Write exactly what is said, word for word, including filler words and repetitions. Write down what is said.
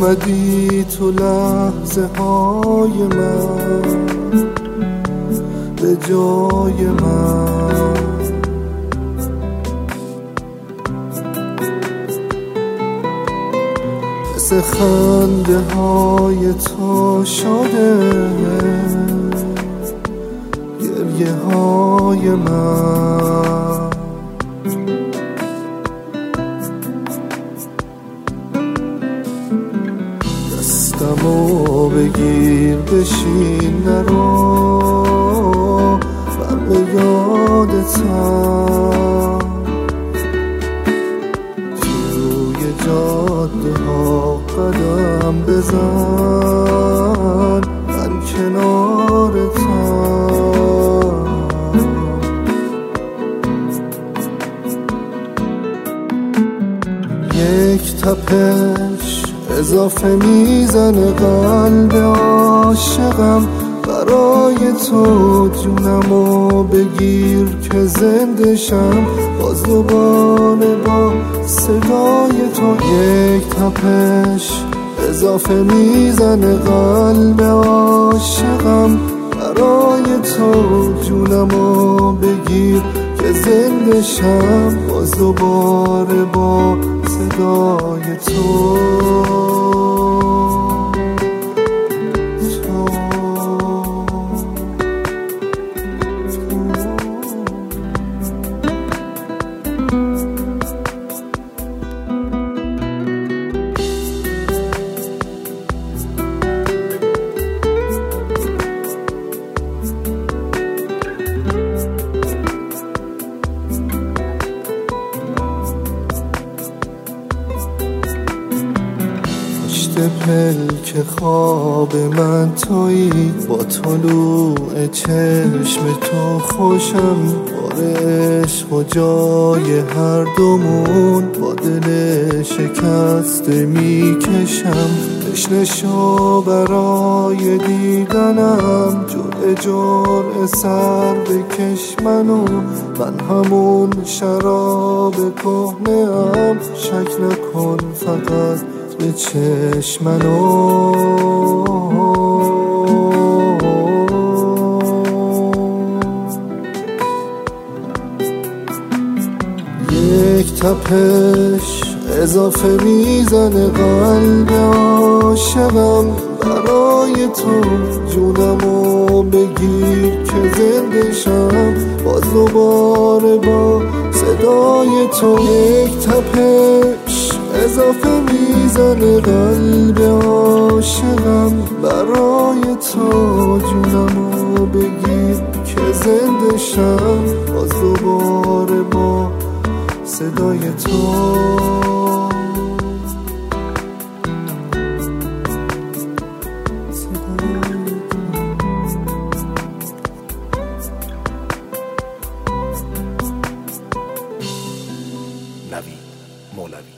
اومدی تو لحظه های من به جای من، مثل خنده های تو شده گریه های من. دستمو بگیر بشین نرو، من به یادتم توی جاده ها قدم بزن، من کنارتم. یک تپش اضافه میزنه قلب عاشقم، برای تو جونمو بگیر که زنده شم باز دوباره با صدای تو. یک تپش اضافه میزنه قلب عاشقم، برای تو جونمو بگیر که زنده شم باز دوباره با صدای تو. پلک خواب من تویی، با طلوع چشم تو خوشم، بار عشق و جای هر دومون با دل شکسته میکشم. تشنه شو برای دیدنم، جرعه جرعه سر بکش منو، من همون شراب کهنه ام، شک نکن فقط به چشمنو. یک تپش اضافه میزنه قلب عاشقم، برای تو جونمو بگیر که زنده شم باز دوباره با صدای تو. یک تپش اضافه میزنه قلب عاشقم، برای تو جونمو بگیر که زنده شم باز دوباره با صدای تو. نوید مولوی.